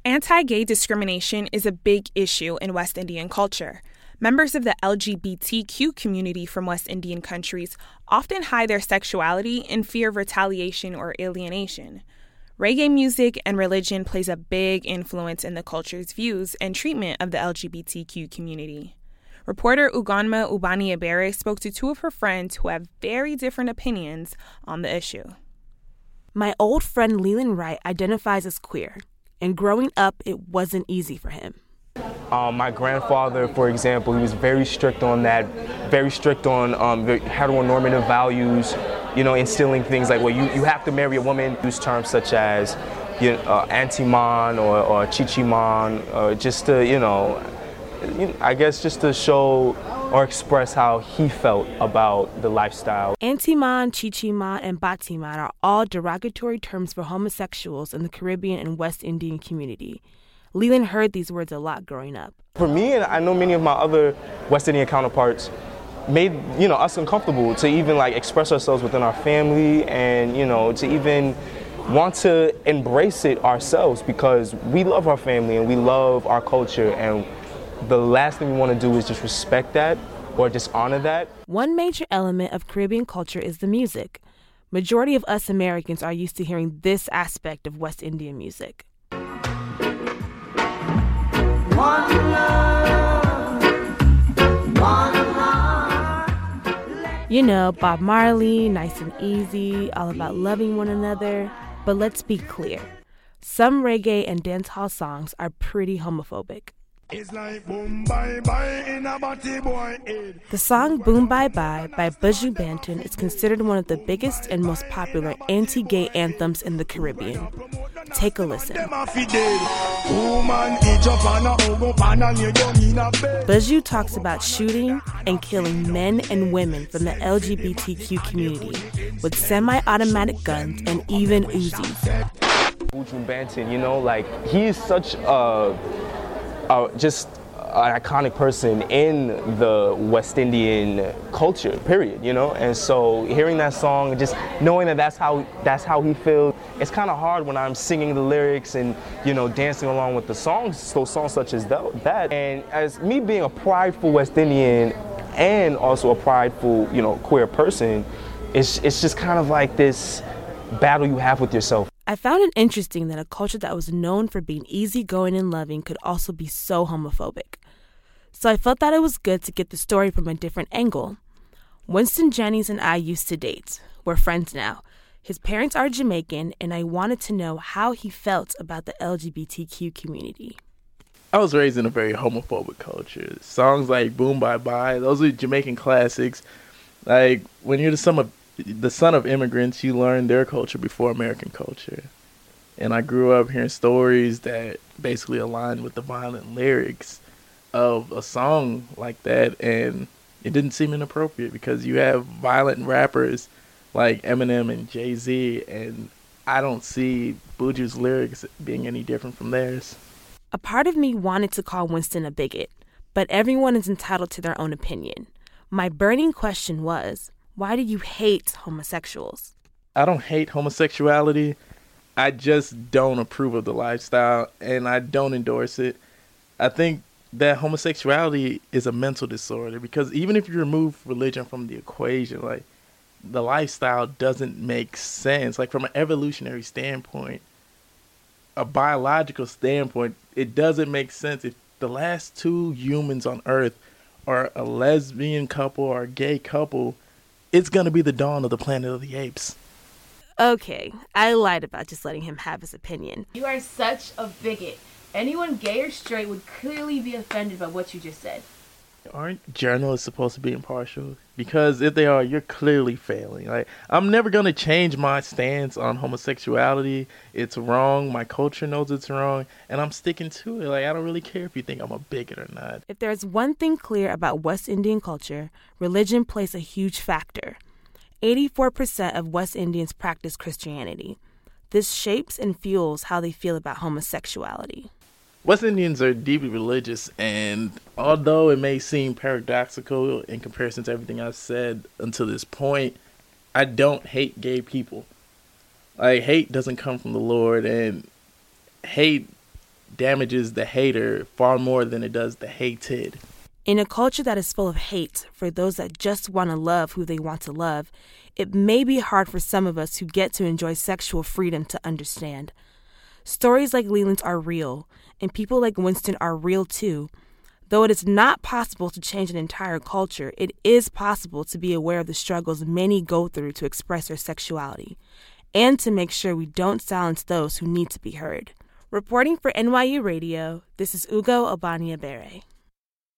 Anti-gay discrimination is a big issue in West Indian culture. Members of the LGBTQ community from West Indian countries often hide their sexuality in fear of retaliation or alienation. Reggae music and religion plays a big influence in the culture's views and treatment of the LGBTQ community. Reporter Ugonma Ubani-Ebere spoke to two of her friends who have very different opinions on the issue. My old friend Leland Wright identifies as queer, and growing up, it wasn't easy for him. My grandfather, for example, he was very strict on that, very strict on the heteronormative values, instilling things like, well, you have to marry a woman. Use terms such as, auntie man or chichi man, just to, I guess just to show or express how he felt about the lifestyle. Auntie man, chichi man, and bati man are all derogatory terms for homosexuals in the Caribbean and West Indian community. Leland heard these words a lot growing up. For me, and I know many of my other West Indian counterparts, made us uncomfortable to even express ourselves within our family and to even want to embrace it ourselves, because we love our family and we love our culture, and the last thing we want to do is just respect that or dishonor that. One major element of Caribbean culture is the music. Majority of us Americans are used to hearing this aspect of West Indian music. One love, one heart. Bob Marley, Nice and Easy, all about loving one another. But let's be clear. Some reggae and dancehall songs are pretty homophobic. It's like boom bye bye in a body boy head. The song Boom Bye Bye by Buju Banton is considered one of the biggest and most popular anti-gay anthems in the Caribbean. Take a listen. Buju talks about shooting and killing men and women from the LGBTQ community with semi-automatic guns and even Uzis. Buju Banton, he is such just an iconic person in the West Indian culture, period, And so hearing that song and just knowing that that's how he feels, it's kind of hard when I'm singing the lyrics and, dancing along with the songs, those songs such as that. And as me being a prideful West Indian and also a prideful, queer person, it's just kind of like this battle you have with yourself. I found it interesting that a culture that was known for being easygoing and loving could also be so homophobic. So I felt that it was good to get the story from a different angle. Winston Jennings and I used to date. We're friends now. His parents are Jamaican, and I wanted to know how he felt about the LGBTQ community. I was raised in a very homophobic culture. Songs like Boom Bye Bye, those are Jamaican classics. When you're the son of immigrants, you learn their culture before American culture. And I grew up hearing stories that basically aligned with the violent lyrics of a song like that, and it didn't seem inappropriate because you have violent rappers like Eminem and Jay-Z, and I don't see Buju's lyrics being any different from theirs. A part of me wanted to call Winston a bigot, but everyone is entitled to their own opinion. My burning question was, why do you hate homosexuals? I don't hate homosexuality. I just don't approve of the lifestyle, and I don't endorse it. I think that homosexuality is a mental disorder, because even if you remove religion from the equation, the lifestyle doesn't make sense. From an evolutionary standpoint, a biological standpoint, it doesn't make sense. If the last two humans on Earth are a lesbian couple or a gay couple, it's going to be the dawn of the Planet of the Apes. Okay, I lied about just letting him have his opinion. You are such a bigot. Anyone gay or straight would clearly be offended by what you just said. Aren't journalists supposed to be impartial? Because if they are, you're clearly failing. I'm never going to change my stance on homosexuality. It's wrong. My culture knows it's wrong. And I'm sticking to it. I don't really care if you think I'm a bigot or not. If there's one thing clear about West Indian culture, religion plays a huge factor. 84% of West Indians practice Christianity. This shapes and fuels how they feel about homosexuality. West Indians are deeply religious, and although it may seem paradoxical in comparison to everything I've said until this point, I don't hate gay people. Hate doesn't come from the Lord, and hate damages the hater far more than it does the hated. In a culture that is full of hate for those that just want to love who they want to love, it may be hard for some of us who get to enjoy sexual freedom to understand. Stories like Leland's are real, and people like Winston are real too. Though it is not possible to change an entire culture, it is possible to be aware of the struggles many go through to express their sexuality, and to make sure we don't silence those who need to be heard. Reporting for NYU Radio, this is Ugo Obania-Bere.